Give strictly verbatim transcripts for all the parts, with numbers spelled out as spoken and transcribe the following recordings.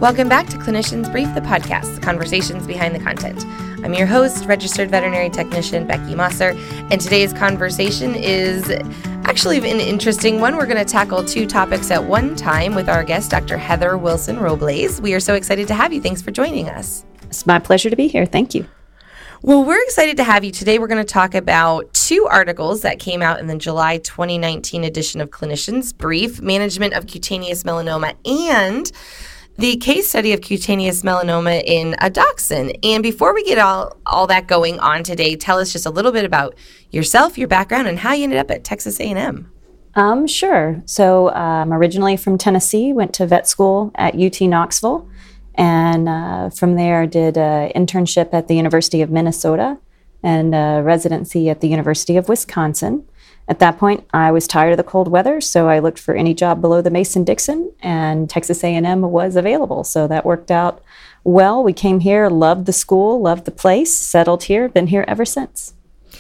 Welcome back to Clinicians Brief, the podcast, the conversations behind the content. I'm your host, registered veterinary technician Becky Mosser, and today's conversation is actually an interesting one. We're going to tackle two topics at one time with our guest, Doctor Heather Wilson Robles. We are so excited to have you. Thanks for joining us. It's my pleasure to be here. Thank you. Well, we're excited to have you. Today we're going to talk about two articles that came out in the July twenty nineteen edition of Clinicians Brief, Management of Cutaneous Melanoma and the case study of cutaneous melanoma in a dachshund. And before we get all, all that going on today, tell us just a little bit about yourself, your background, and how you ended up at Texas A and M. Um, sure. So I'm originally from Tennessee, went to vet school at U T Knoxville, and uh, from there did an internship at the University of Minnesota and a residency at the University of Wisconsin. At that point, I was tired of the cold weather, so I looked for any job below the Mason-Dixon, and Texas A and M was available, so that worked out well. We came here, loved the school, loved the place, settled here, been here ever since.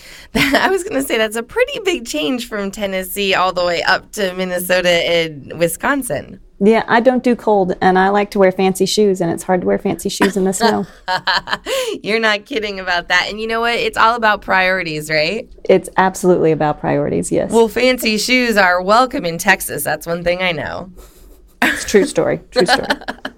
I was going to say that's a pretty big change from Tennessee all the way up to Minnesota and Wisconsin. Yeah, I don't do cold, and I like to wear fancy shoes, and it's hard to wear fancy shoes in the snow. You're not kidding about that. And you know what? It's all about priorities, right? It's absolutely about priorities, yes. Well, fancy shoes are welcome in Texas. That's one thing I know. It's a true story. True story.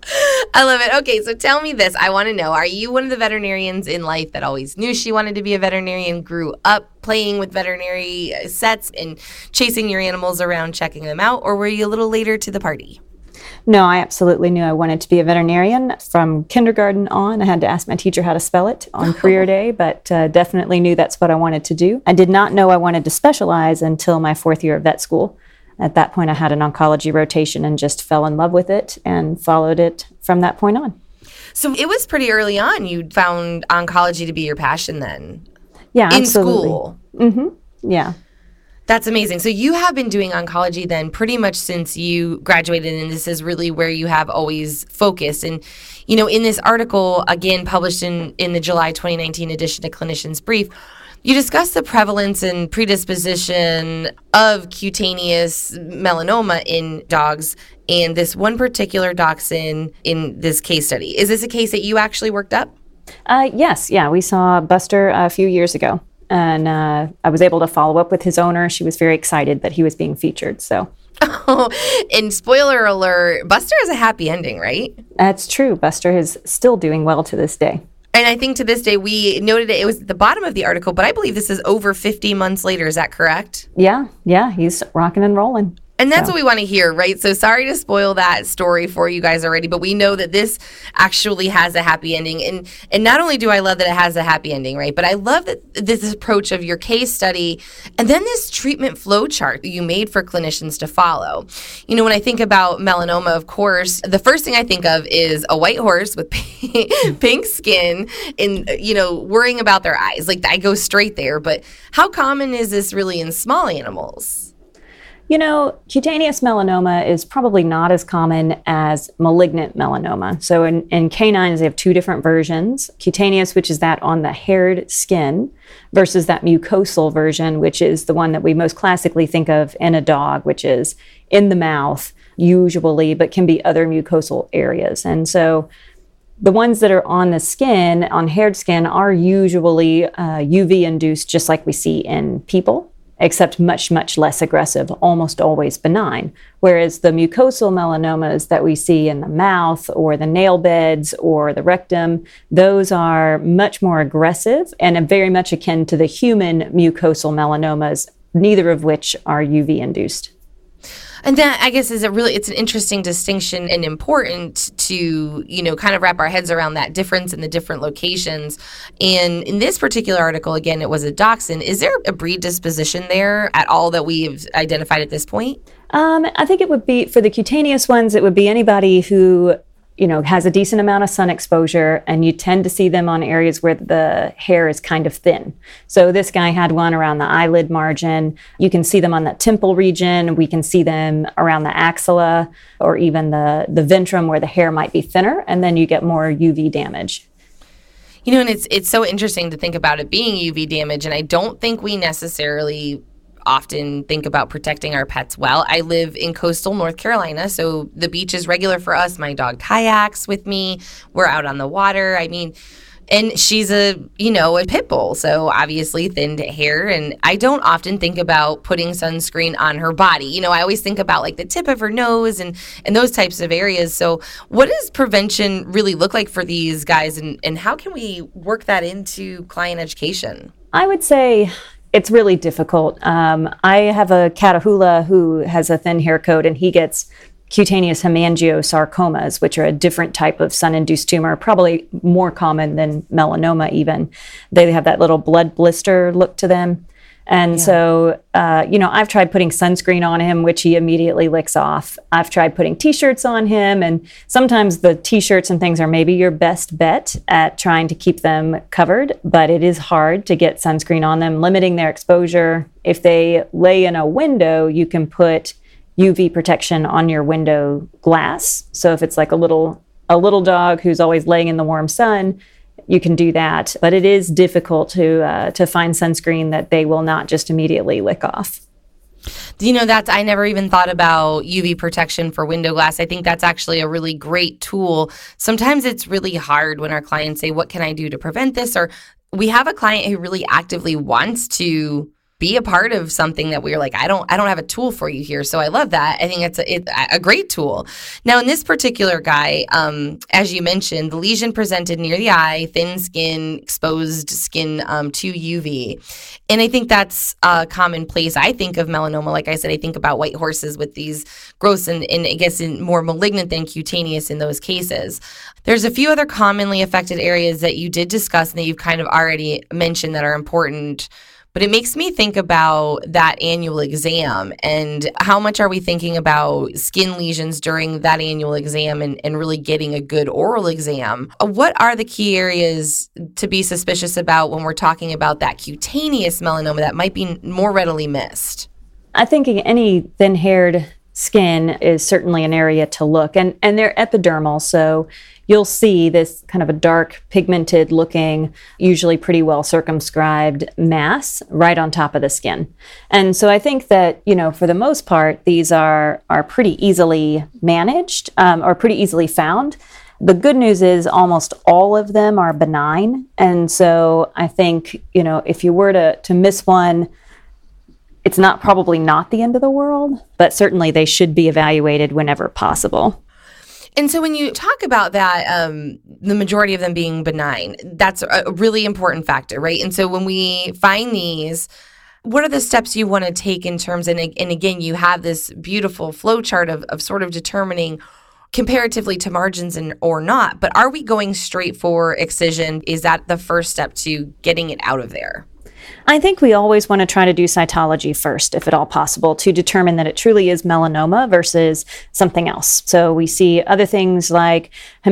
I love it. Okay, so tell me this. I want to know, are you one of the veterinarians in life that always knew she wanted to be a veterinarian, grew up playing with veterinary sets and chasing your animals around, checking them out, or were you a little later to the party? No, I absolutely knew I wanted to be a veterinarian. From kindergarten on, I had to ask my teacher how to spell it on career day, but uh, definitely knew that's what I wanted to do. I did not know I wanted to specialize until my fourth year of vet school. At that point, I had an oncology rotation and just fell in love with it and followed it from that point on. So it was pretty early on you found oncology to be your passion then? Yeah, in absolutely. school? Mm-hmm. Yeah. That's amazing. So you have been doing oncology then pretty much since you graduated, and this is really where you have always focused. And, you know, in this article, again, published in, in the July twenty nineteen edition of Clinicians Brief, you discuss the prevalence and predisposition of cutaneous melanoma in dogs and this one particular dachshund in this case study. Is this a case that you actually worked up? Uh, yes. Yeah. We saw Buster a few years ago, and uh, I was able to follow up with his owner. She was very excited that he was being featured. So. Oh, and spoiler alert, Buster has a happy ending, right? That's true. Buster is still doing well to this day. And I think to this day, we noted it, it was at the bottom of the article, but I believe this is over fifty months later. Is that correct? Yeah, yeah, he's rocking and rolling. And that's so. what we want to hear, right? So sorry to spoil that story for you guys already, but we know that this actually has a happy ending. And and not only do I love that it has a happy ending, right? But I love that this approach of your case study and then this treatment flow chart that you made for clinicians to follow. You know, when I think about melanoma, of course, the first thing I think of is a white horse with pink skin and, you know, worrying about their eyes. Like, I go straight there. But how common is this really in small animals? You know, cutaneous melanoma is probably not as common as malignant melanoma. So in, in canines, they have two different versions. Cutaneous, which is that on the haired skin, versus that mucosal version, which is the one that we most classically think of in a dog, which is in the mouth, usually, but can be other mucosal areas. And so the ones that are on the skin, on haired skin, are usually uh, U V-induced, just like we see in people, except much, much less aggressive, almost always benign. Whereas the mucosal melanomas that we see in the mouth or the nail beds or the rectum, those are much more aggressive and are very much akin to the human mucosal melanomas, neither of which are U V-induced. And that, I guess, is a really, it's an interesting distinction and important to, you know, kind of wrap our heads around that difference in the different locations. And in this particular article, again, it was a dachshund. Is there a breed disposition there at all that we've identified at this point? Um, I think it would be, for the cutaneous ones, it would be anybody who, you know, has a decent amount of sun exposure, and you tend to see them on areas where the hair is kind of thin. So this guy had one around the eyelid margin. You can see them on the temple region. We can see them around the axilla or even the, the ventrum where the hair might be thinner, and then you get more U V damage. You know, and it's it's so interesting to think about it being U V damage, and I don't think we necessarily often think about protecting our pets well. I live in coastal North Carolina, so the beach is regular for us. My dog kayaks with me. We're out on the water. I mean, and she's a, you know, a pit bull, so obviously thinned hair. And I don't often think about putting sunscreen on her body. You know, I always think about like the tip of her nose and, and those types of areas. So what does prevention really look like for these guys, and, and how can we work that into client education? I would say it's really difficult. Um, I have a Catahoula who has a thin hair coat, and he gets cutaneous hemangiosarcomas, which are a different type of sun-induced tumor, probably more common than melanoma even. They have that little blood blister look to them. And yeah. so, uh, you know, I've tried putting sunscreen on him, which he immediately licks off. I've tried putting T-shirts on him, and sometimes the T-shirts and things are maybe your best bet at trying to keep them covered, but it is hard to get sunscreen on them, limiting their exposure. If they lay in a window, you can put U V protection on your window glass. So if it's like a little a little dog who's always laying in the warm sun, you can do that. But it is difficult to uh, to find sunscreen that they will not just immediately lick off. You know, that's, I never even thought about U V protection for window glass. I think that's actually a really great tool. Sometimes it's really hard when our clients say, what can I do to prevent this? Or we have a client who really actively wants to be a part of something that we're like, I don't, I don't have a tool for you here. So I love that. I think it's a, it, a great tool. Now, in this particular guy, um, as you mentioned, the lesion presented near the eye, thin skin, exposed skin um, to U V. And I think that's a commonplace. I think of melanoma, like I said, I think about white horses with these growths, and, and I guess in more malignant than cutaneous in those cases. There's a few other commonly affected areas that you did discuss and that you've kind of already mentioned that are important. But it makes me think about that annual exam, and how much are we thinking about skin lesions during that annual exam, and, and really getting a good oral exam? What are the key areas to be suspicious about when we're talking about that cutaneous melanoma that might be more readily missed? I think any thin-haired skin is certainly an area to look, and, and they're epidermal, so you'll see this kind of a dark, pigmented looking, usually pretty well circumscribed mass right on top of the skin. And so I think that, you know, for the most part, these are, are pretty easily managed um, or pretty easily found. The good news is almost all of them are benign. And so I think, you know, if you were to, to miss one, it's not probably not the end of the world, but certainly they should be evaluated whenever possible. And so when you talk about that, um, the majority of them being benign, that's a really important factor, right? And so when we find these, what are the steps you want to take in terms, and, and again, you have this beautiful flow chart of, of sort of determining comparatively to margins and or not, but are we going straight for excision? Is that the first step to getting it out of there? I think we always want to try to do cytology first, if at all possible, to determine that it truly is melanoma versus something else. So we see other things like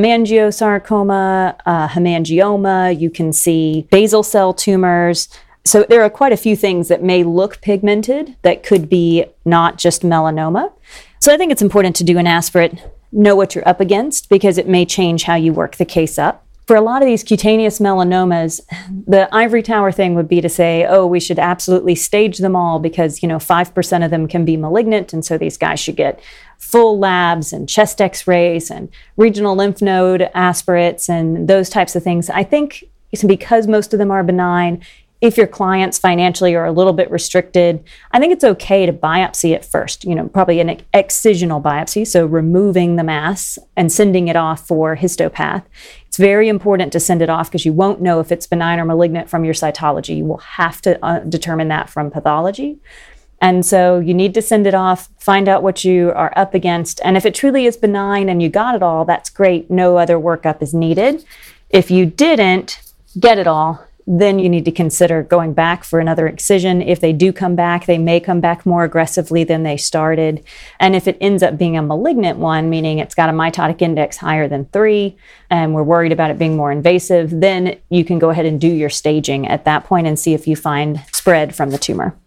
hemangiosarcoma, uh, hemangioma. You can see basal cell tumors. So there are quite a few things that may look pigmented that could be not just melanoma. So I think it's important to do an aspirate, know what you're up against, because it may change how you work the case up. For a lot of these cutaneous melanomas, the ivory tower thing would be to say, oh, we should absolutely stage them all because, you know, five percent of them can be malignant. And so these guys should get full labs and chest x-rays and regional lymph node aspirates and those types of things. I think because most of them are benign, if your clients financially are a little bit restricted, I think it's okay to biopsy it first, you know, probably an excisional biopsy, so removing the mass and sending it off for histopath. It's very important to send it off because you won't know if it's benign or malignant from your cytology. You will have to uh, determine that from pathology. And so you need to send it off, find out what you are up against. And if it truly is benign and you got it all, that's great. No other workup is needed. If you didn't get it all, then you need to consider going back for another excision. If they do come back, they may come back more aggressively than they started. And if it ends up being a malignant one, meaning it's got a mitotic index higher than three, and we're worried about it being more invasive, then you can go ahead and do your staging at that point and see if you find spread from the tumor.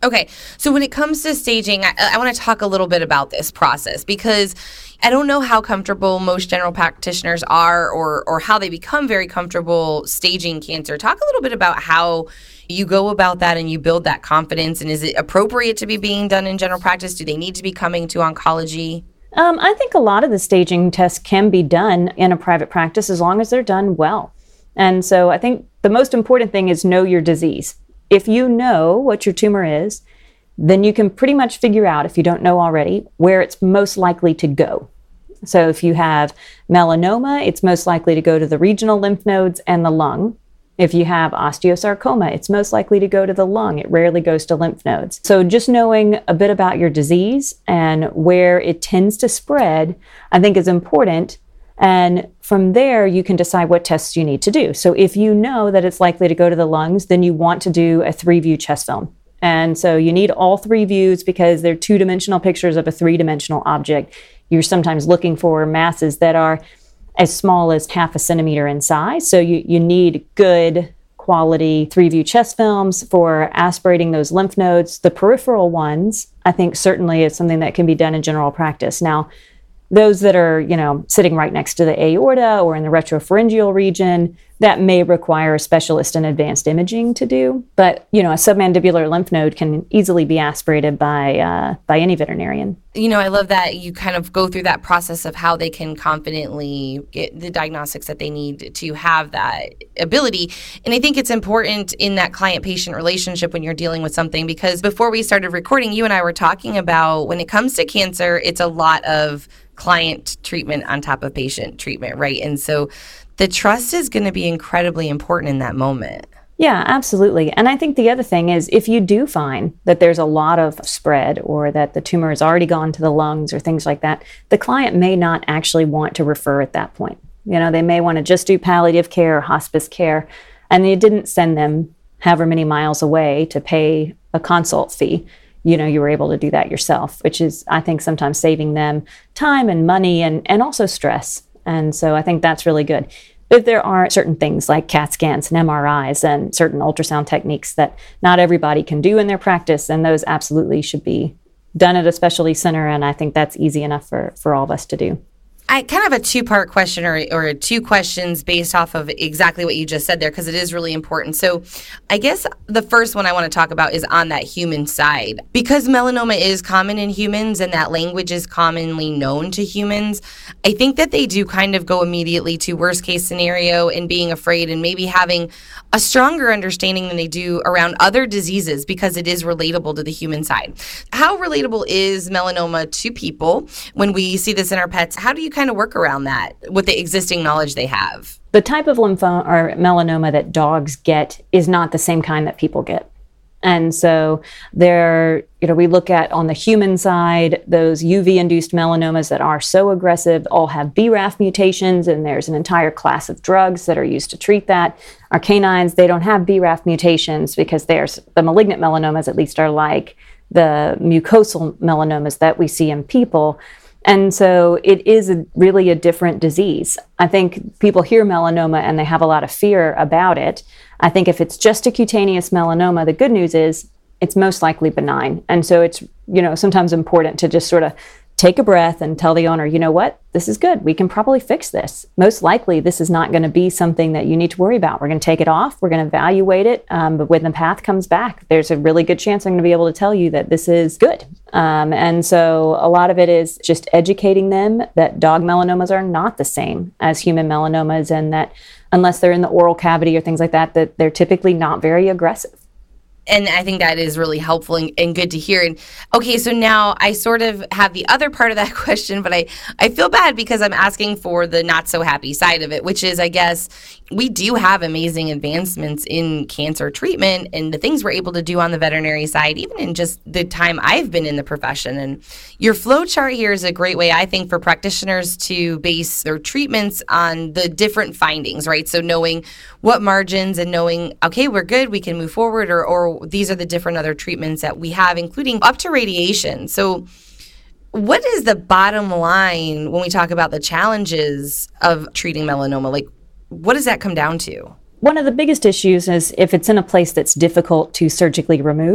Okay, so when it comes to staging, I, I want to talk a little bit about this process because I don't know how comfortable most general practitioners are or or how they become very comfortable staging cancer. Talk a little bit about how you go about that and you build that confidence, and is it appropriate to be being done in general practice? Do they need to be coming to oncology? Um, I think a lot of the staging tests can be done in a private practice as long as they're done well. And so I think the most important thing is know your disease. If you know what your tumor is, then you can pretty much figure out, if you don't know already, where it's most likely to go. So if you have melanoma, it's most likely to go to the regional lymph nodes and the lung. If you have osteosarcoma, it's most likely to go to the lung. It rarely goes to lymph nodes. So just knowing a bit about your disease and where it tends to spread, I think is important. And from there, you can decide what tests you need to do. So if you know that it's likely to go to the lungs, then you want to do a three-view chest film. And so you need all three views because they're two-dimensional pictures of a three-dimensional object. You're sometimes looking for masses that are as small as half a centimeter in size. So you, you need good quality three-view chest films for aspirating those lymph nodes. The peripheral ones, I think certainly is something that can be done in general practice. Now, those that are, you know, sitting right next to the aorta or in the retropharyngeal region, that may require a specialist in advanced imaging to do. But, you know, a submandibular lymph node can easily be aspirated by uh, by any veterinarian. You know, I love that you kind of go through that process of how they can confidently get the diagnostics that they need to have that ability. And I think it's important in that client-patient relationship when you're dealing with something, because before we started recording, you and I were talking about when it comes to cancer, it's a lot of client treatment on top of patient treatment, right? And so the trust is going to be incredibly important in that moment. Yeah, absolutely. And I think the other thing is if you do find that there's a lot of spread or that the tumor has already gone to the lungs or things like that, the client may not actually want to refer at that point. You know, they may want to just do palliative care or hospice care, and you didn't send them however many miles away to pay a consult fee. You know, you were able to do that yourself, which is, I think, sometimes saving them time and money and, and also stress. And so I think that's really good. If there are certain things like CAT scans and M R Is and certain ultrasound techniques that not everybody can do in their practice, and those absolutely should be done at a specialty center. And I think that's easy enough for, for all of us to do. I kind of have a two-part question or, or two questions based off of exactly what you just said there, because it is really important. So I guess the first one I want to talk about is on that human side. Because melanoma is common in humans and that language is commonly known to humans, I think that they do kind of go immediately to worst case scenario and being afraid and maybe having a stronger understanding than they do around other diseases because it is relatable to the human side. How relatable is melanoma to people when we see this in our pets? How do you kind of work around that with the existing knowledge they have? The type of lymphoma or melanoma that dogs get is not the same kind that people get. And so there, you know, we look at on the human side, those U V-induced melanomas that are so aggressive all have B R A F mutations, and there's an entire class of drugs that are used to treat that. Our canines, they don't have B R A F mutations because there's the malignant melanomas, at least, are like the mucosal melanomas that we see in people. And so it is a, really a different disease. I think people hear melanoma and they have a lot of fear about it. I think if it's just a cutaneous melanoma, the good news is it's most likely benign. And so it's, you know, sometimes important to just sort of take a breath and tell the owner, you know what, this is good. We can probably fix this. Most likely, this is not going to be something that you need to worry about. We're going to take it off. We're going to evaluate it. Um, but when the path comes back, there's a really good chance I'm going to be able to tell you that this is good. Um, and so a lot of it is just educating them that dog melanomas are not the same as human melanomas, and that unless they're in the oral cavity or things like that, that they're typically not very aggressive. And I think that is really helpful and, and good to hear. And okay, so now I sort of have the other part of that question, but I, I feel bad because I'm asking for the not so happy side of it, which is, I guess, we do have amazing advancements in cancer treatment and the things we're able to do on the veterinary side, even in just the time I've been in the profession. And your flow chart here is a great way, I think, for practitioners to base their treatments on the different findings, right? So knowing what margins and knowing, okay, we're good, we can move forward, or, or these are the different other treatments that we have, including up to radiation. So what is the bottom line when we talk about the challenges of treating melanoma? Like, what does that come down to? One of the biggest issues is if it's in a place that's difficult to surgically remove.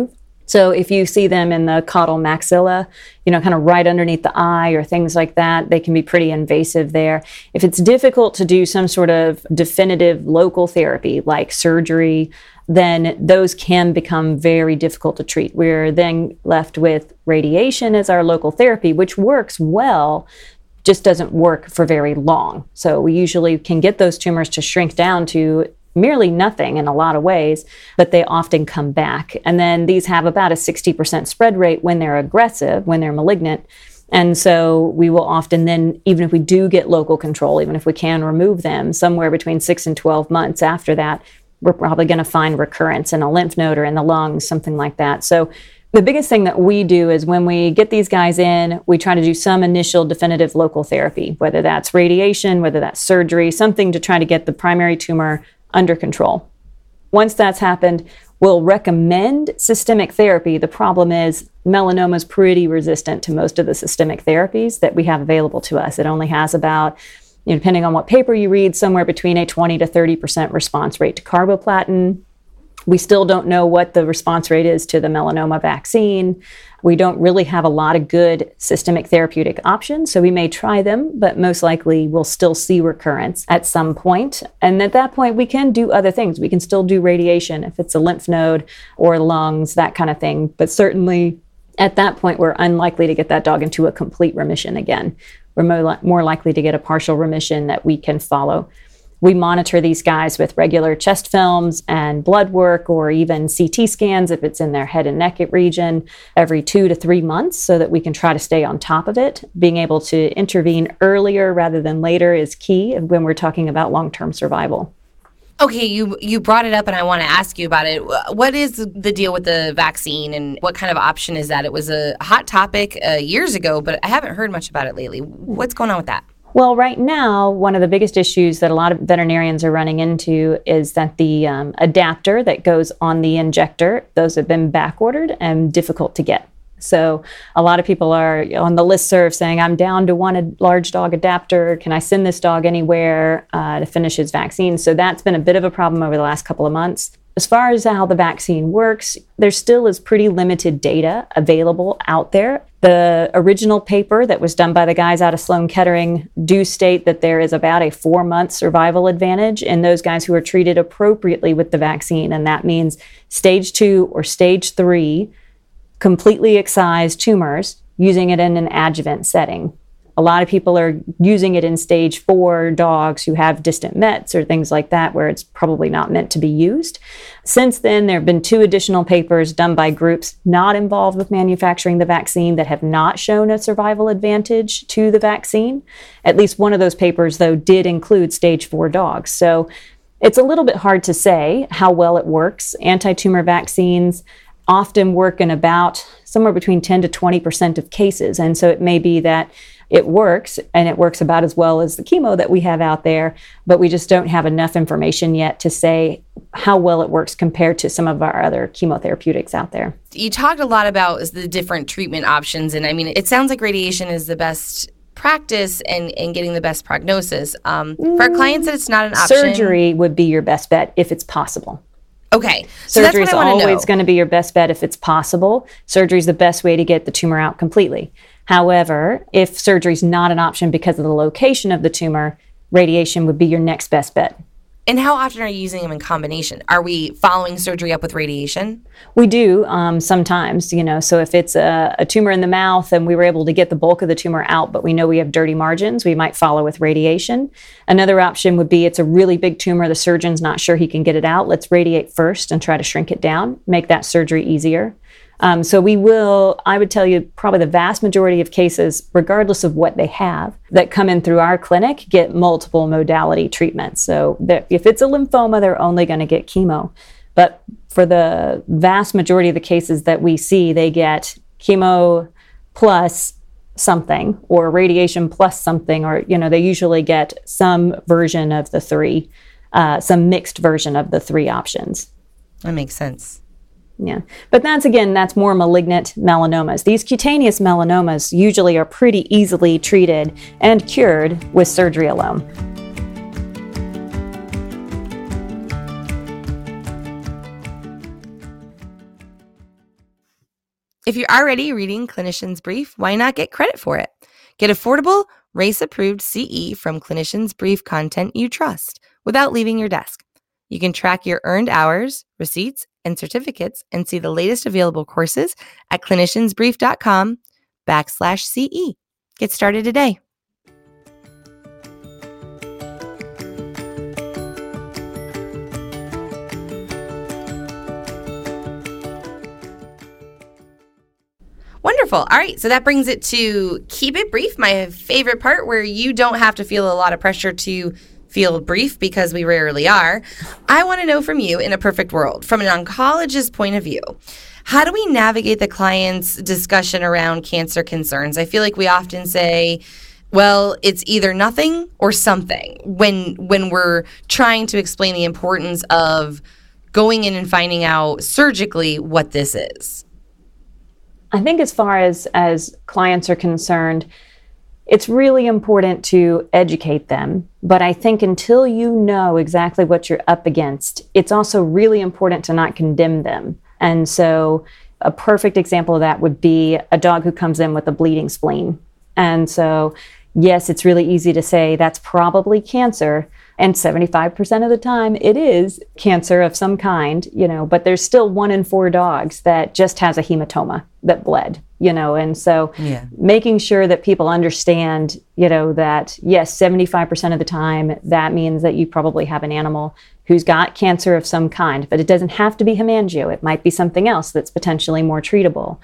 So if you see them in the caudal maxilla, you know, kind of right underneath the eye or things like that, they can be pretty invasive there. If it's difficult to do some sort of definitive local therapy like surgery, then those can become very difficult to treat. We're then left with radiation as our local therapy, which works well, just doesn't work for very long. So we usually can get those tumors to shrink down to merely nothing in a lot of ways, but they often come back. And then these have about a sixty percent spread rate when they're aggressive, when they're malignant. And so we will often then, even if we do get local control, even if we can remove them, somewhere between six and twelve months after that, we're probably going to find recurrence in a lymph node or in the lungs, something like that. So the biggest thing that we do is when we get these guys in, we try to do some initial definitive local therapy, whether that's radiation, whether that's surgery, something to try to get the primary tumor under control. Once that's happened, we'll recommend systemic therapy. The problem is melanoma is pretty resistant to most of the systemic therapies that we have available to us. It only has about, you know, depending on what paper you read, somewhere between a twenty to thirty percent response rate to carboplatin. We still don't know what the response rate is to the melanoma vaccine. We don't really have a lot of good systemic therapeutic options, so we may try them, but most likely we'll still see recurrence at some point. And at that point, we can do other things. We can still do radiation if it's a lymph node or lungs, that kind of thing. But certainly at that point, we're unlikely to get that dog into a complete remission again. We're more, li- more likely to get a partial remission that we can follow. We monitor these guys with regular chest films and blood work, or even C T scans if it's in their head and neck region, every two to three months so that we can try to stay on top of it. Being able to intervene earlier rather than later is key when we're talking about long-term survival. Okay, you you brought it up and I want to ask you about it. What is the deal with the vaccine and what kind of option is that? It was a hot topic uh, years ago, but I haven't heard much about it lately. What's going on with that? Well, right now, one of the biggest issues that a lot of veterinarians are running into is that the um, adapter that goes on the injector, those have been back ordered and difficult to get. So a lot of people are on the listserv saying, I'm down to one large dog adapter. Can I send this dog anywhere uh, to finish his vaccine? So that's been a bit of a problem over the last couple of months. As far as how the vaccine works, there still is pretty limited data available out there. The original paper that was done by the guys out of Sloan Kettering do state that there is about a four-month survival advantage in those guys who are treated appropriately with the vaccine. And that means stage two or stage three, completely excised tumors, using it in an adjuvant setting. A lot of people are using it in stage four dogs who have distant mets or things like that, where it's probably not meant to be used. Since then, there have been two additional papers done by groups not involved with manufacturing the vaccine that have not shown a survival advantage to the vaccine. At least one of those papers, though, did include stage four dogs. So it's a little bit hard to say how well it works. Anti-tumor vaccines often work in about somewhere between ten to twenty percent of cases. And so it may be that it works, and it works about as well as the chemo that we have out there, but we just don't have enough information yet to say how well it works compared to some of our other chemotherapeutics out there. You talked a lot about the different treatment options, and I mean, it sounds like radiation is the best practice and, and getting the best prognosis. Um, for our clients that it's not an option. Surgery would be your best bet if it's possible. Okay. So Surgery is that's what I always know. going to be your best bet if it's possible. Surgery is the best way to get the tumor out completely. However, if surgery is not an option because of the location of the tumor, radiation would be your next best bet. And how often are you using them in combination? Are we following surgery up with radiation? We do um, sometimes, you know, so if it's a, a tumor in the mouth and we were able to get the bulk of the tumor out, but we know we have dirty margins, we might follow with radiation. Another option would be it's a really big tumor, the surgeon's not sure he can get it out. Let's radiate first and try to shrink it down, make that surgery easier. Um, so we will, I would tell you, probably the vast majority of cases, regardless of what they have, that come in through our clinic get multiple modality treatments. So if it's a lymphoma, they're only going to get chemo. But for the vast majority of the cases that we see, they get chemo plus something or radiation plus something, or, you know, they usually get some version of the three, uh, some mixed version of the three options. That makes sense. Yeah, but that's, again, that's more malignant melanomas. These cutaneous melanomas usually are pretty easily treated and cured with surgery alone. If you're already reading Clinician's Brief, why not get credit for it? Get affordable, race-approved C E from Clinician's Brief content you trust without leaving your desk. You can track your earned hours, receipts, and certificates and see the latest available courses at cliniciansbrief.com backslash CE. Get started today. Wonderful. All right. So that brings it to keep it brief, my favorite part, where you don't have to feel a lot of pressure to feel brief because we rarely are. I want to know from you, in a perfect world, from an oncologist's point of view, how do we navigate the client's discussion around cancer concerns? I feel like we often say, well, it's either nothing or something when when we're trying to explain the importance of going in and finding out surgically what this is. I think as far as, as clients are concerned, it's really important to educate them. But I think until you know exactly what you're up against, it's also really important to not condemn them. And so a perfect example of that would be a dog who comes in with a bleeding spleen. And so, yes, it's really easy to say that's probably cancer. And seventy-five percent of the time it is cancer of some kind, you know, but there's still one in four dogs that just has a hematoma that bled, you know, and so yeah. making sure that people understand, you know, that yes, seventy-five percent of the time that means that you probably have an animal who's got cancer of some kind, but it doesn't have to be hemangio. It might be something else that's potentially more treatable.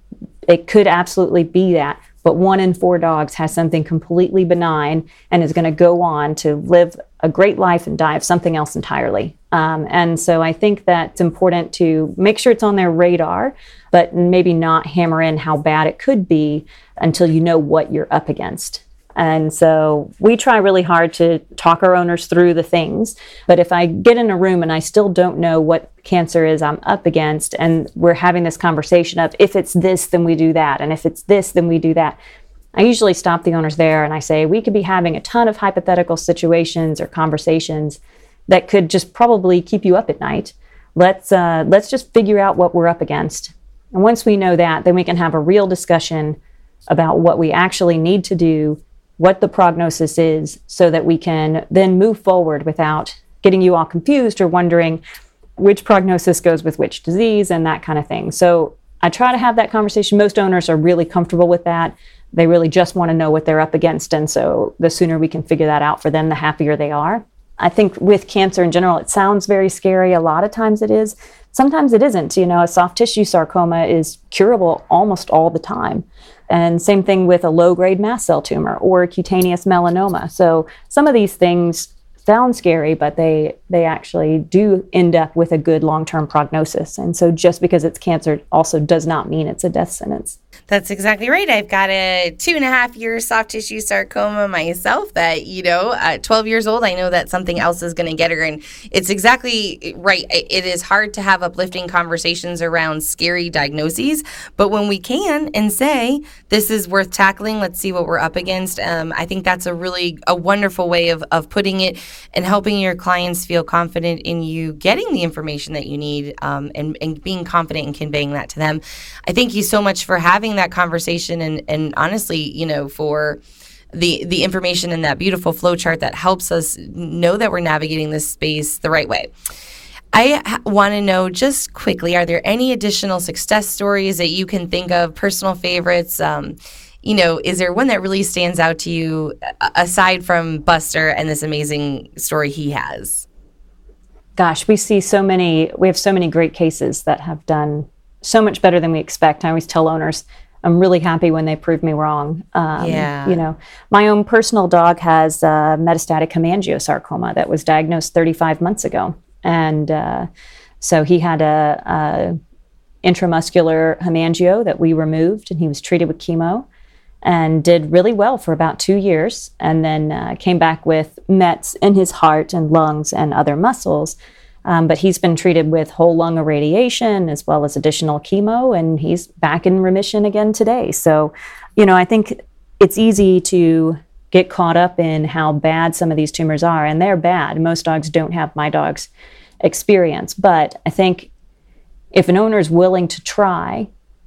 It could absolutely be that. But one in four dogs has something completely benign and is going to go on to live a great life and die of something else entirely. Um, and so I think that it's important to make sure it's on their radar, but maybe not hammer in how bad it could be until you know what you're up against. And so we try really hard to talk our owners through the things. But if I get in a room and I still don't know what cancer is I'm up against, and we're having this conversation of if it's this, then we do that. And if it's this, then we do that. I usually stop the owners there and I say, we could be having a ton of hypothetical situations or conversations that could just probably keep you up at night. Let's, uh, let's just figure out what we're up against. And once we know that, then we can have a real discussion about what we actually need to do, what the prognosis is, so that we can then move forward without getting you all confused or wondering which prognosis goes with which disease and that kind of thing. So I try to have that conversation. Most owners are really comfortable with that. They really just want to know what they're up against. And so the sooner we can figure that out for them, the happier they are. I think with cancer in general, it sounds very scary. A lot of times it is. Sometimes it isn't. You know, a soft tissue sarcoma is curable almost all the time. And same thing with a low-grade mast cell tumor or a cutaneous melanoma. So some of these things sound scary, but they they actually do end up with a good long-term prognosis. And so just because it's cancer also does not mean it's a death sentence. That's exactly right. I've got a two and a half year soft tissue sarcoma myself that, you know, at twelve years old, I know that something else is going to get her. And it's exactly right. It is hard to have uplifting conversations around scary diagnoses. But when we can and say, this is worth tackling, let's see what we're up against. Um, I think that's a really a wonderful way of, of putting it and helping your clients feel confident in you getting the information that you need um, and, and being confident in conveying that to them. I thank you so much for having that conversation and, and honestly, you know, for the the information in that beautiful flow chart that helps us know that we're navigating this space the right way. I ha- want to know just quickly, are there any additional success stories that you can think of, personal favorites? Um, you know, is there one that really stands out to you aside from Buster and this amazing story he has? Gosh, we see so many, we have so many great cases that have done so much better than we expect. I always tell owners, I'm really happy when they prove me wrong. Um, yeah. You know, my own personal dog has uh, metastatic hemangiosarcoma that was diagnosed thirty-five months ago. And uh, so he had a, a intramuscular hemangio that we removed, and he was treated with chemo and did really well for about two years, and then uh, came back with mets in his heart and lungs and other muscles. Um, but he's been treated with whole lung irradiation as well as additional chemo, and he's back in remission again today. So, you know, I think it's easy to get caught up in how bad some of these tumors are, and they're bad. Most dogs don't have my dog's experience, but I think if an owner is willing to try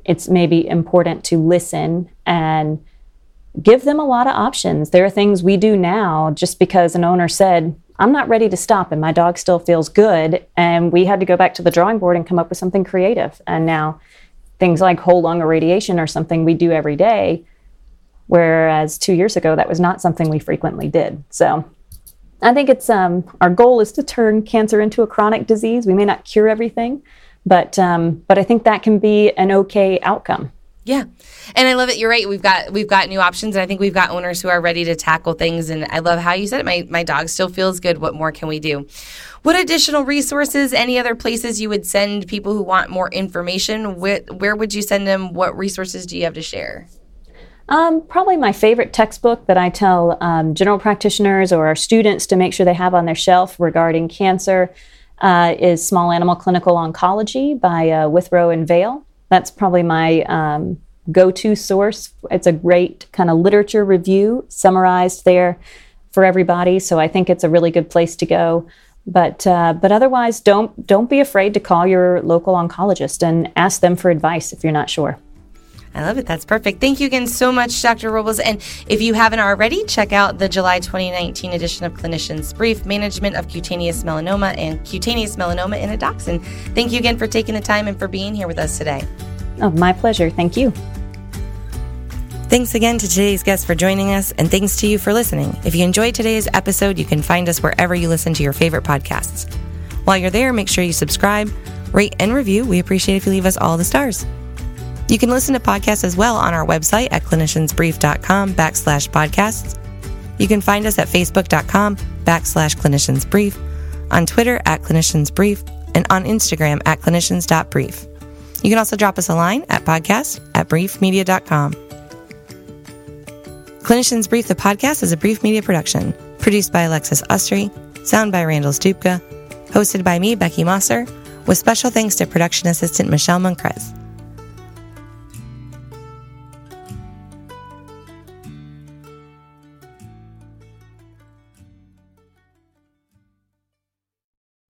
it's maybe important to listen and give them a lot of options. There are things we do now just because an owner said, I'm not ready to stop and my dog still feels good. And we had to go back to the drawing board and come up with something creative. And now things like whole lung irradiation are something we do every day, whereas two years ago, that was not something we frequently did. So I think it's um, our goal is to turn cancer into a chronic disease. We may not cure everything, but um, but I think that can be an okay outcome. Yeah. And I love it. You're right. We've got we've got new options. And I think we've got owners who are ready to tackle things. And I love how you said it. My, my dog still feels good. What more can we do? What additional resources, any other places you would send people who want more information? Where, where would you send them? What resources do you have to share? Um, probably my favorite textbook that I tell um, general practitioners or our students to make sure they have on their shelf regarding cancer uh, is Small Animal Clinical Oncology by uh, Withrow and Vale. That's probably my um, go-to source. It's a great kind of literature review summarized there for everybody. So I think it's a really good place to go. But uh, but otherwise, don't don't be afraid to call your local oncologist and ask them for advice if you're not sure. I love it. That's perfect. Thank you again so much, Doctor Robles. And if you haven't already, check out the July twenty nineteen edition of Clinicians Brief, Management of Cutaneous Melanoma and Cutaneous Melanoma in a Dachshund. Thank you again for taking the time and for being here with us today. Oh, my pleasure. Thank you. Thanks again to today's guest for joining us, and thanks to you for listening. If you enjoyed today's episode, you can find us wherever you listen to your favorite podcasts. While you're there, make sure you subscribe, rate, and review. We appreciate if you leave us all the stars. You can listen to podcasts as well on our website at cliniciansbrief.com backslash podcasts. You can find us at facebook.com backslash cliniciansbrief, on Twitter at cliniciansbrief, and on Instagram at clinicians.brief. You can also drop us a line at podcast at briefmedia dot com. Clinicians Brief, the podcast, is a Brief Media production, produced by Alexis Ustry, sound by Randall Stupka, hosted by me, Becky Mosser, with special thanks to production assistant Michelle Monkrez.